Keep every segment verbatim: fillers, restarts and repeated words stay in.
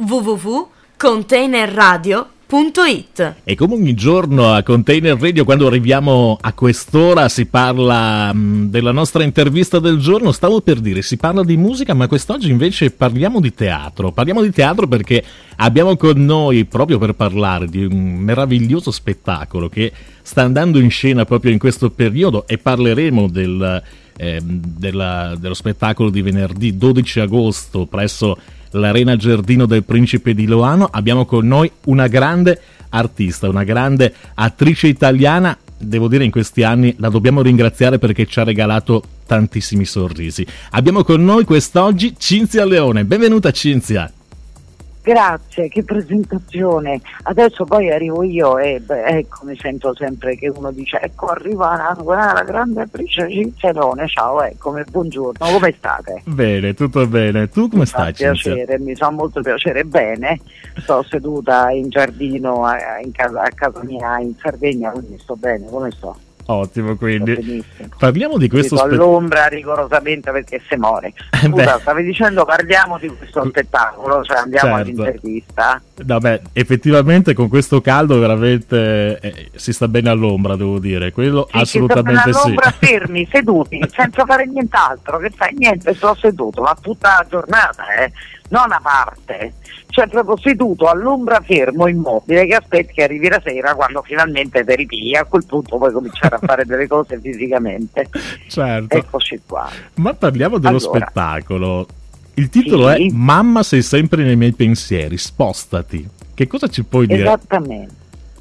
w w w punto container radio punto it. E come ogni giorno a Container Radio, quando arriviamo a quest'ora, si parla mh, della nostra intervista del giorno. Stavo per dire, si parla di musica, ma quest'oggi invece parliamo di teatro. Parliamo di teatro perché abbiamo con noi, proprio per parlare di un meraviglioso spettacolo che sta andando in scena proprio in questo periodo, e parleremo del, eh, della, dello spettacolo di venerdì dodici agosto presso l'Arena Giardino del Principe di Loano. Abbiamo con noi una grande artista, una grande attrice italiana. Devo dire, in questi anni la dobbiamo ringraziare perché ci ha regalato tantissimi sorrisi. Abbiamo con noi quest'oggi Cinzia Leone. Benvenuta Cinzia. Grazie, che presentazione. Adesso poi arrivo io e beh, ecco, mi sento sempre che uno dice ecco arriva la, la grande attrice Cinzia Leone. Ciao, eccomi, buongiorno, come state? Bene, tutto bene. Tu come mi stai, Cinzia? Mi fa piacere, mi fa molto piacere. Bene, sto seduta in giardino a, in casa, a casa mia in Sardegna, quindi sto bene. Come sto? Ottimo, quindi parliamo di questo spettacolo. All'ombra rigorosamente perché se muore. Scusa, stavi dicendo parliamo di questo spettacolo, cioè andiamo certo. all'intervista. Vabbè, effettivamente con questo caldo veramente eh, si sta bene all'ombra, devo dire, quello sì, assolutamente sì. all'ombra sì. fermi, seduti, senza fare nient'altro, che fai niente, sto seduto, ma tutta la giornata, eh, non a parte. Cioè proprio seduto all'ombra, fermo, immobile, che aspetti che arrivi la sera quando finalmente ti ripigli. A quel punto puoi cominciare a fare delle cose fisicamente. Certo. Eccoci qua. Ma parliamo dello allora, spettacolo. Il titolo sì. è Mamma sei sempre nei miei pensieri, spostati. Che cosa ci puoi dire? Esattamente.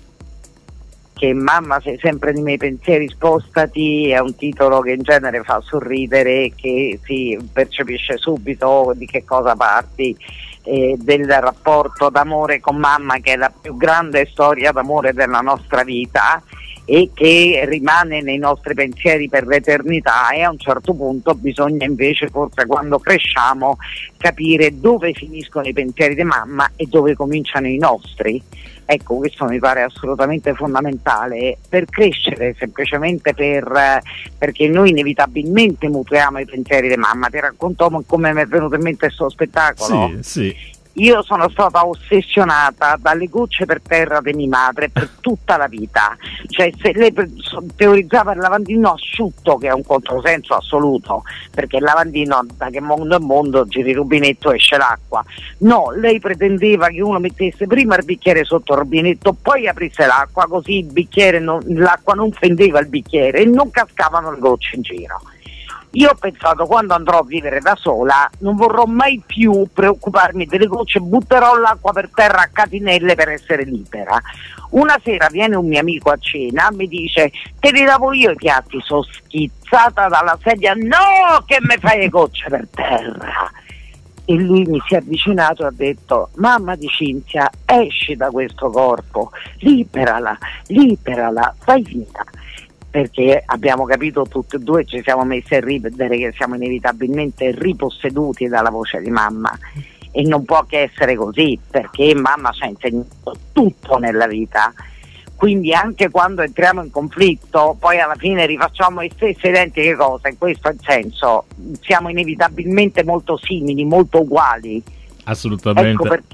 Che Mamma sei sempre nei miei pensieri, spostati è un titolo che in genere fa sorridere e che si percepisce subito di che cosa parti. Eh, del rapporto d'amore con mamma, che è la più grande storia d'amore della nostra vita e che rimane nei nostri pensieri per l'eternità, e a un certo punto bisogna invece, forse quando cresciamo, capire dove finiscono i pensieri di mamma e dove cominciano i nostri. Ecco, questo mi pare assolutamente fondamentale per crescere, semplicemente per, perché noi inevitabilmente mutuiamo i pensieri di mamma. Ti racconto come mi è venuto in mente questo spettacolo? Sì, sì. Io sono stata ossessionata dalle gocce per terra di mia madre per tutta la vita. Cioè, se lei teorizzava il lavandino asciutto, che è un controsenso assoluto, perché il lavandino, da che mondo è mondo, giri il rubinetto, esce l'acqua. No, lei pretendeva che uno mettesse prima il bicchiere sotto il rubinetto, poi aprisse l'acqua, così il bicchiere non, l'acqua non fendeva il bicchiere e non cascavano le gocce in giro. Io ho pensato, quando andrò a vivere da sola non vorrò mai più preoccuparmi delle gocce, butterò l'acqua per terra a catinelle per essere libera. Una sera viene un mio amico a cena, mi dice te li lavo io i piatti, sono schizzata dalla sedia, no che mi fai le gocce per terra. E lui mi si è avvicinato e ha detto mamma di Cinzia, esci da questo corpo, liberala, liberala, fai vita. Perché abbiamo capito tutti e due, ci siamo messi a ridere che siamo inevitabilmente riposseduti dalla voce di mamma, e non può che essere così, perché mamma ci ha insegnato tutto nella vita. Quindi anche quando entriamo in conflitto poi alla fine rifacciamo le stesse identiche cose, questo è il senso, siamo inevitabilmente molto simili, molto uguali. Assolutamente. Ecco perché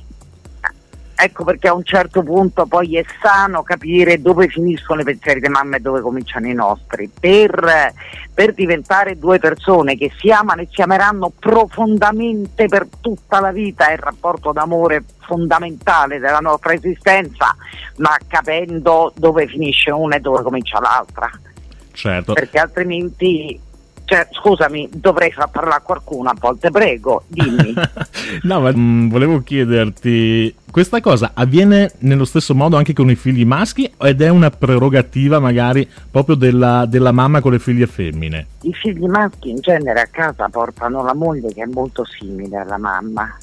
Ecco perché a un certo punto poi è sano capire dove finiscono i pensieri di mamma e dove cominciano i nostri, per, per diventare due persone che si amano e si ameranno profondamente per tutta la vita. È il rapporto d'amore fondamentale della nostra esistenza, ma capendo dove finisce una e dove comincia l'altra. Certo. Perché altrimenti... Cioè, scusami, dovrei far parlare a qualcuno a volte, prego, dimmi. No, ma mh, volevo chiederti, questa cosa avviene nello stesso modo anche con i figli maschi, ed è una prerogativa magari proprio della, della mamma con le figlie femmine? I figli maschi in genere a casa portano la moglie che è molto simile alla mamma,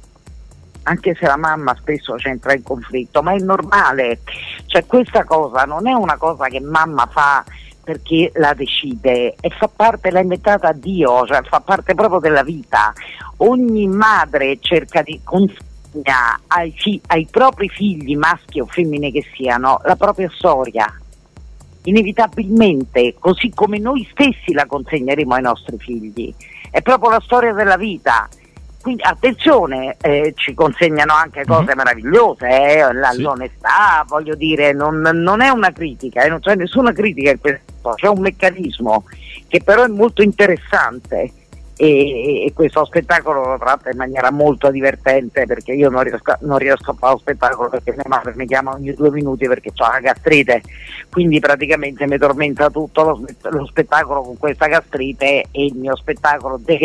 anche se la mamma spesso c'entra in conflitto, ma è normale. Cioè, questa cosa non è una cosa che mamma fa perché la decide, e fa parte, l'ha inventata Dio, cioè fa parte proprio della vita. Ogni madre cerca di consegnare ai, fi- ai propri figli, maschi o femmine che siano, la propria storia, inevitabilmente, così come noi stessi la consegneremo ai nostri figli. È proprio la storia della vita, Quindi attenzione, eh, ci consegnano anche cose mm-hmm. meravigliose, eh, la, sì. l'onestà, voglio dire, non, non è una critica, eh, non c'è nessuna critica in questo, c'è un meccanismo che però è molto interessante e, e questo spettacolo lo tratta in maniera molto divertente, perché io non riesco, non riesco a fare lo spettacolo perché mia madre mi chiama ogni due minuti perché ho la gastrite, quindi praticamente mi tormenta tutto lo, lo spettacolo con questa gastrite e il mio spettacolo de-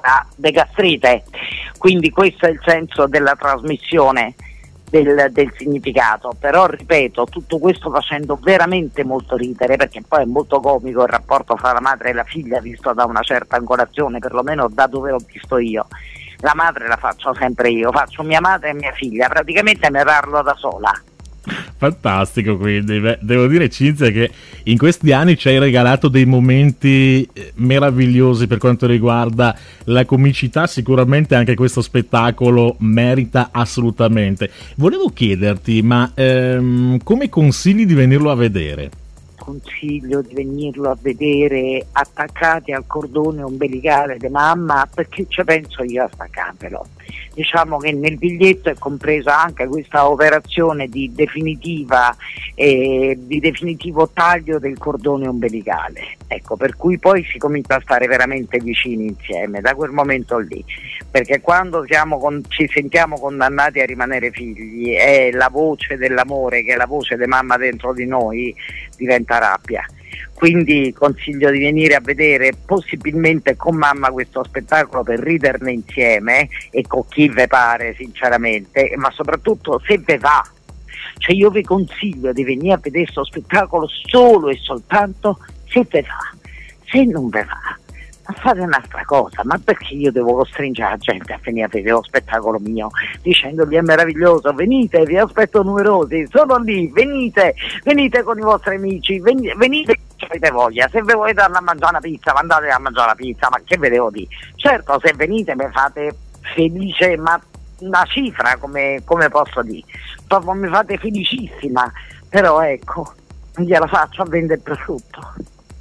de gastrite, quindi questo è il senso della trasmissione del, del significato, però ripeto, tutto questo facendo veramente molto ridere, perché poi è molto comico il rapporto fra la madre e la figlia visto da una certa angolazione, perlomeno da dove l'ho visto io. La madre la faccio sempre io, faccio mia madre e mia figlia, praticamente me parlo da sola. Fantastico, quindi beh, devo dire, Cinzia, che in questi anni ci hai regalato dei momenti meravigliosi per quanto riguarda la comicità. Sicuramente anche questo spettacolo merita assolutamente. Volevo chiederti, ma ehm, come consigli di venirlo a vedere? Consiglio di venirlo a vedere attaccati al cordone ombelicale di mamma, perché ci penso io a staccarvelo. Diciamo che nel biglietto è compresa anche questa operazione di definitiva eh, di definitivo taglio del cordone ombelicale, ecco, per cui poi si comincia a stare veramente vicini insieme da quel momento lì, perché quando siamo con, ci sentiamo condannati a rimanere figli è la voce dell'amore, che è la voce di mamma dentro di noi, diventa rabbia. Quindi consiglio di venire a vedere possibilmente con mamma questo spettacolo per riderne insieme e con chi ve pare sinceramente, ma soprattutto se ve va, cioè io vi consiglio di venire a vedere questo spettacolo solo e soltanto se ve va. Se non ve va, ma fate un'altra cosa, ma perché io devo costringere la gente a venire a vedere lo spettacolo mio dicendogli è meraviglioso, venite, vi aspetto numerosi, sono lì, venite, venite con i vostri amici, venite, venite se avete voglia, se vi volete andare a mangiare una pizza, andate a mangiare la pizza, ma che ve devo dire? Certo, se venite mi fate felice, ma una cifra, come, come posso dire, proprio mi fate felicissima, però ecco, gliela faccio a vendere il prosciutto.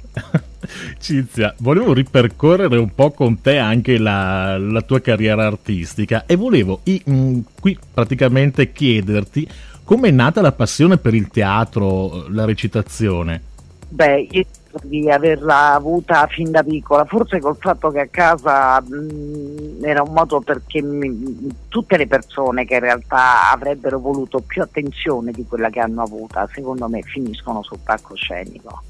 Cinzia, volevo ripercorrere un po' con te anche la, la tua carriera artistica e volevo i, mh, qui praticamente chiederti come è nata la passione per il teatro, la recitazione. Beh, io di averla avuta fin da piccola, forse col fatto che a casa mh, era un modo perché mi, tutte le persone che in realtà avrebbero voluto più attenzione di quella che hanno avuta, secondo me finiscono sul palcoscenico.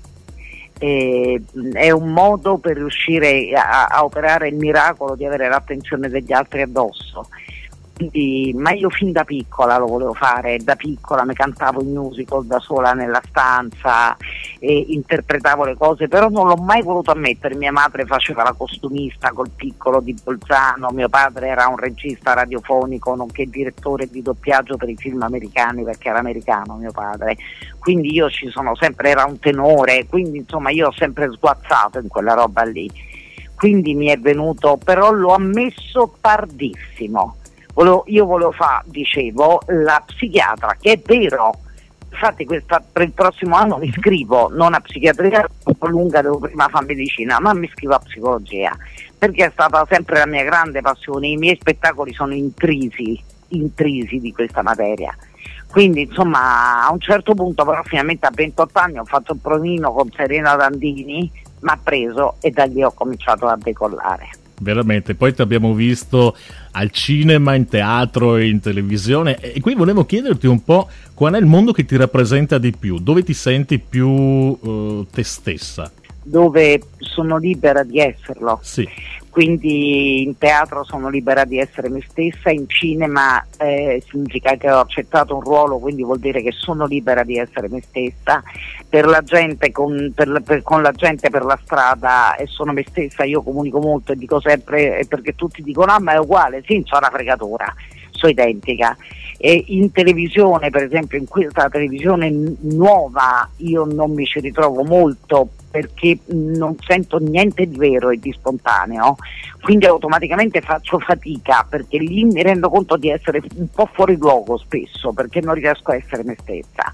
E, è un modo per riuscire a, a operare il miracolo di avere l'attenzione degli altri addosso. Quindi, ma io fin da piccola lo volevo fare, da piccola mi cantavo in musical da sola nella stanza e interpretavo le cose, però non l'ho mai voluto ammettere. Mia madre faceva la costumista col piccolo di Bolzano, mio padre era un regista radiofonico nonché direttore di doppiaggio per i film americani, perché era americano mio padre, quindi io ci sono sempre, era un tenore, quindi insomma io ho sempre sguazzato in quella roba lì, quindi mi è venuto, però l'ho ammesso tardissimo. Volevo, io volevo fare, dicevo, la psichiatra, che è vero, infatti questa, per il prossimo anno mi iscrivo non a psichiatria, un po' lunga, devo prima fare medicina, ma mi iscrivo a psicologia, perché è stata sempre la mia grande passione, i miei spettacoli sono intrisi, intrisi di questa materia. Quindi insomma a un certo punto, però finalmente a ventotto anni ho fatto il provino con Serena Dandini, mi ha preso e da lì ho cominciato a decollare. Veramente, poi ti abbiamo visto al cinema, in teatro e in televisione, e qui volevo chiederti un po' qual è il mondo che ti rappresenta di più, dove ti senti più uh, te stessa? Dove sono libera di esserlo. Sì. Quindi in teatro sono libera di essere me stessa, in cinema eh, significa che ho accettato un ruolo, quindi vuol dire che sono libera di essere me stessa. Per la gente, con, per, per, con la gente per la strada e sono me stessa, io comunico molto e dico sempre, eh, perché tutti dicono ah ma è uguale, sì, c'ho una fregatura, sono identica. E in televisione, per esempio, in questa televisione nuova io non mi ci ritrovo molto perché non sento niente di vero e di spontaneo, quindi automaticamente faccio fatica, perché lì mi rendo conto di essere un po' fuori luogo spesso, perché non riesco a essere me stessa.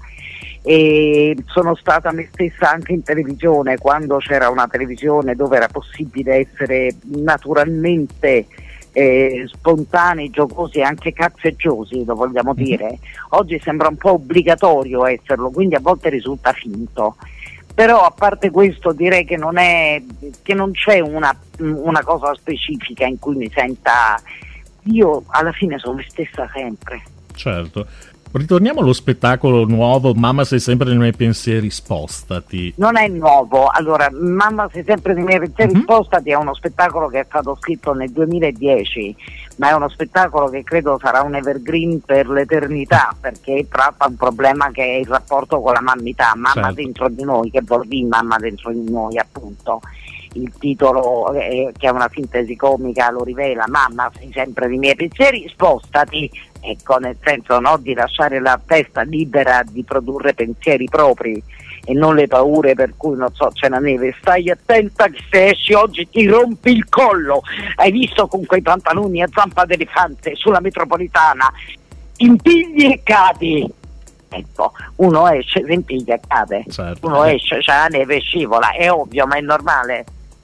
E sono stata me stessa anche in televisione, quando c'era una televisione dove era possibile essere naturalmente eh, spontanei, giocosi e anche cazzeggiosi, lo vogliamo mm-hmm. dire. Oggi sembra un po' obbligatorio esserlo, quindi a volte risulta finto. Però a parte questo direi che non è che non c'è una, una cosa specifica in cui mi senta, io alla fine sono me stessa sempre. Certo. Ritorniamo allo spettacolo nuovo Mamma sei sempre nei miei pensieri, spostati. Non è nuovo, allora Mamma sei sempre nei miei pensieri, mm-hmm. spostati è uno spettacolo che è stato scritto nel duemiladieci, ma è uno spettacolo che credo sarà un evergreen per l'eternità, perché tratta un problema che è il rapporto con la mammità, mamma certo. dentro di noi, che vuol dire mamma dentro di noi, appunto. Il titolo, eh, che è una sintesi comica, lo rivela: mamma sei sempre nei miei pensieri, spostati, ecco, nel senso, no, di lasciare la testa libera di produrre pensieri propri e non le paure per cui, non so, c'è la neve, stai attenta che se esci oggi ti rompi il collo, hai visto con quei pantaloni a zampa d'elefante sulla metropolitana, impigli e cadi. Ecco, uno esce, si impiglia e cade, certo. uno esce, c'è la neve e scivola, è ovvio, ma è normale.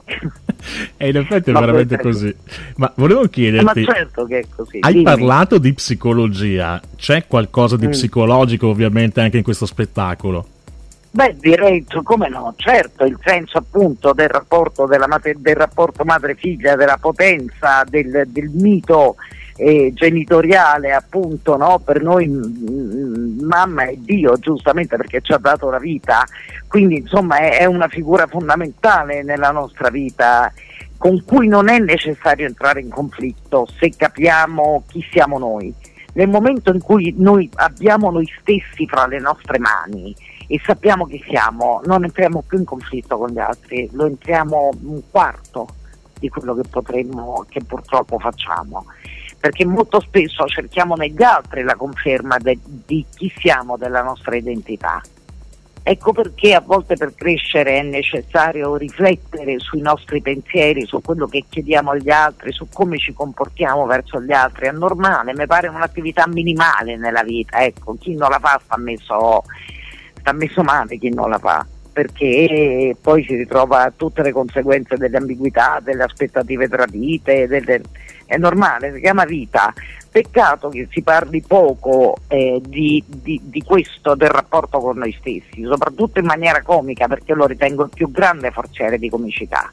E in effetti è ma veramente così. Ma volevo chiederti, eh, ma certo che è così. Hai Dimmi. parlato di psicologia, c'è qualcosa di mm. psicologico ovviamente anche in questo spettacolo? Beh, direi, come no, certo, il senso appunto del rapporto della mater- del rapporto madre-figlia, della potenza del, del mito eh, genitoriale, appunto, no? Per noi m- mamma è Dio, giustamente, perché ci ha dato la vita, quindi insomma è, è una figura fondamentale nella nostra vita, con cui non è necessario entrare in conflitto se capiamo chi siamo noi. Nel momento in cui noi abbiamo noi stessi fra le nostre mani e sappiamo chi siamo, non entriamo più in conflitto con gli altri, lo entriamo un quarto di quello che potremmo, che purtroppo facciamo, perché molto spesso cerchiamo negli altri la conferma de, di chi siamo, della nostra identità. Ecco perché a volte per crescere è necessario riflettere sui nostri pensieri, su quello che chiediamo agli altri, su come ci comportiamo verso gli altri. È normale, mi pare un'attività minimale nella vita, ecco, chi non la fa sta messo, sta messo male chi non la fa, perché poi si ritrova tutte le conseguenze delle ambiguità, delle aspettative tradite, delle... è normale, si chiama vita. Peccato che si parli poco eh, di, di, di questo, del rapporto con noi stessi, soprattutto in maniera comica, perché lo ritengo il più grande forziere di comicità.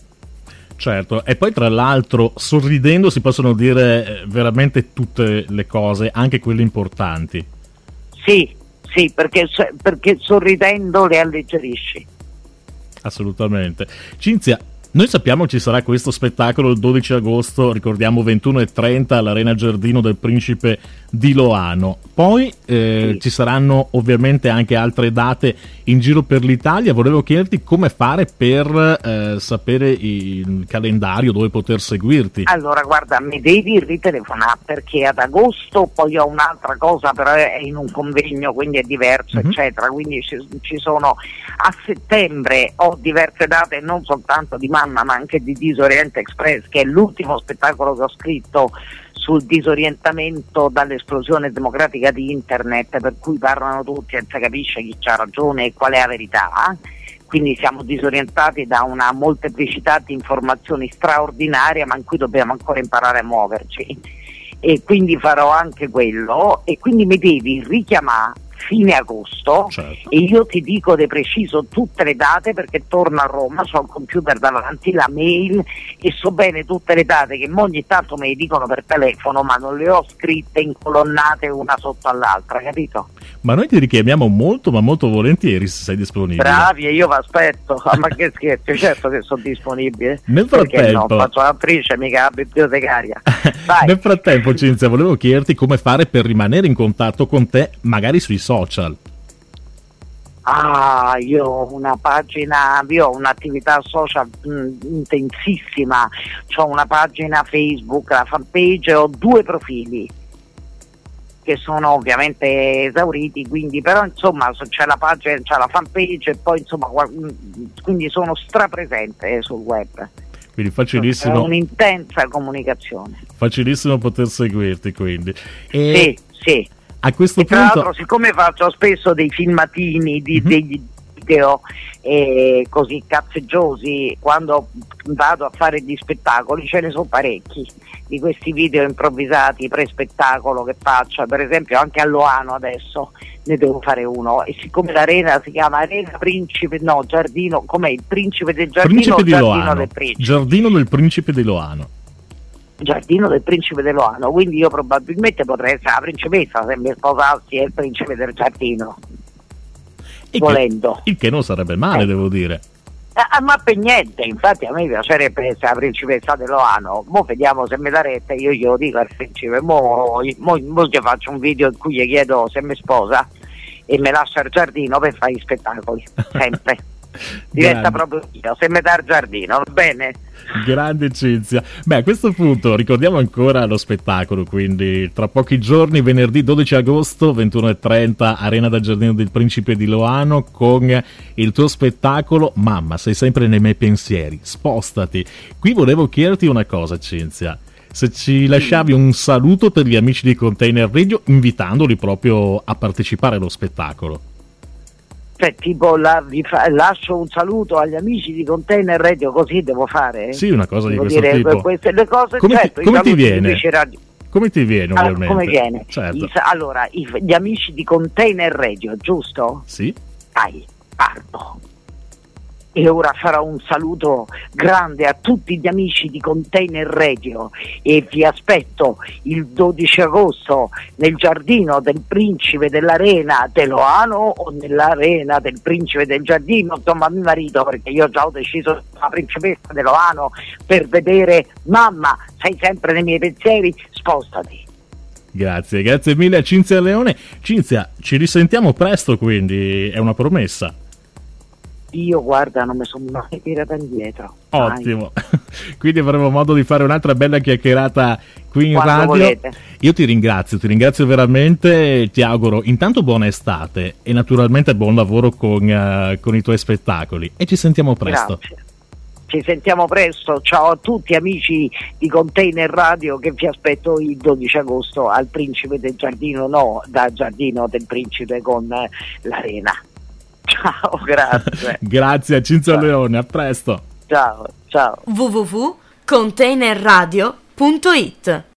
Certo, e poi tra l'altro sorridendo si possono dire veramente tutte le cose, anche quelle importanti. Sì, sì, perché, perché sorridendo le alleggerisci. Assolutamente. Cinzia, noi sappiamo ci sarà questo spettacolo il dodici agosto, ricordiamo ventuno e trenta all'Arena Giardino del Principe di Loano. Poi eh, sì. ci saranno ovviamente anche altre date in giro per l'Italia. Volevo chiederti come fare per eh, sapere il calendario, dove poter seguirti. Allora guarda, mi devi ritelefonare perché ad agosto poi ho un'altra cosa, però è in un convegno, quindi è diverso, mm-hmm. eccetera, quindi ci, ci sono a settembre ho diverse date, non soltanto di Mamma ma anche di Disoriente Express, che è l'ultimo spettacolo che ho scritto sul disorientamento dall'esplosione democratica di internet, per cui parlano tutti e non si capisce chi c'ha ragione e qual è la verità, quindi siamo disorientati da una molteplicità di informazioni straordinaria ma in cui dobbiamo ancora imparare a muoverci, e quindi farò anche quello, e quindi mi devi richiamare fine agosto, certo. e io ti dico di preciso tutte le date perché torno a Roma, ho il computer davanti, la mail, e so bene tutte le date che ogni tanto me le dicono per telefono ma non le ho scritte incolonnate una sotto all'altra, capito? Ma noi ti richiamiamo molto ma molto volentieri se sei disponibile. Bravi, e io vi aspetto. Ma che scherzi, certo che sono disponibile. Nel frattempo no, faccio l'attrice, mica la bibliotecaria. Vai. Nel frattempo, Cinzia, volevo chiederti come fare per rimanere in contatto con te, magari sui social. Ah, io ho una pagina, io ho un'attività social mh, intensissima, ho una pagina Facebook, la fanpage, ho due profili che sono ovviamente esauriti, quindi però insomma c'è la pagina, c'è la fanpage e poi insomma quindi sono strapresente sul web. Quindi facilissimo. È un'intensa comunicazione. Facilissimo poter seguirti, quindi. E sì, sì. A questo e tra punto... l'altro, siccome faccio spesso dei filmatini di, mm-hmm. degli, video eh, così cazzeggiosi quando vado a fare gli spettacoli, ce ne sono parecchi di questi video improvvisati pre-spettacolo che faccio, per esempio anche a Loano adesso ne devo fare uno, e siccome l'arena si chiama Arena Principe, no, Giardino, com'è, il Principe del Giardino, Principe di Giardino Loano. del Principe. Giardino del Principe di Loano. Giardino del Principe di Loano, quindi io probabilmente potrei essere la principessa se mi sposassi e il principe del giardino, Il volendo. Che, il che non sarebbe male, Eh. devo dire. Eh, ma per niente, infatti a me piacerebbe essere la principessa di Loano. Mo vediamo se mi dà retta, io glielo dico al principe, mo, mo, mo gli faccio un video in cui gli chiedo se mi sposa e mi lascia il giardino per fare gli spettacoli, sempre. Diventa Grande. proprio io, se mi dà il giardino, va bene? Grande Cinzia. Beh, a questo punto ricordiamo ancora lo spettacolo, quindi tra pochi giorni, venerdì dodici agosto, ventuno e trenta, Arena del Giardino del Principe di Loano, con il tuo spettacolo Mamma, sei sempre nei miei pensieri, spostati. Qui volevo chiederti una cosa, Cinzia, se ci lasciavi un saluto per gli amici di Container Radio, invitandoli proprio a partecipare allo spettacolo. Cioè tipo la, vi fa, lascio un saluto agli amici di Container Radio, così devo fare? Sì, una cosa di Devo questo dire, tipo. Queste le cose, Come ti- certo, i come ti saluti viene? invece radio- Come ti viene, Allora, ovviamente? come viene? Certo. I- allora, i- gli amici di Container Radio, giusto? Sì? Dai, parto. E ora farò un saluto grande a tutti gli amici di Container Radio e vi aspetto il dodici agosto nel giardino del Principe dell'Arena di Loano o nell'Arena del Principe del Giardino, insomma mio marito, perché io già ho deciso la principessa di Loano, per vedere Mamma, sei sempre nei miei pensieri, spostati. Grazie, grazie mille a Cinzia Leone. Cinzia, ci risentiamo presto, quindi è una promessa. Io guarda non mi sono mai tirata indietro. Mai. Ottimo. Quindi avremo modo di fare un'altra bella chiacchierata qui in Quando radio. volete. Io ti ringrazio, ti ringrazio veramente, ti auguro intanto buona estate e naturalmente buon lavoro con, eh, con i tuoi spettacoli e ci sentiamo presto. Grazie. Ci sentiamo presto, ciao a tutti amici di Container Radio, che vi aspetto il dodici agosto al Principe del Giardino, no, dal Giardino del Principe con eh, l'Arena. Ciao, grazie. Grazie a Cinzia Ciao. Leone, a presto. Ciao, ciao. w w w punto container radio punto it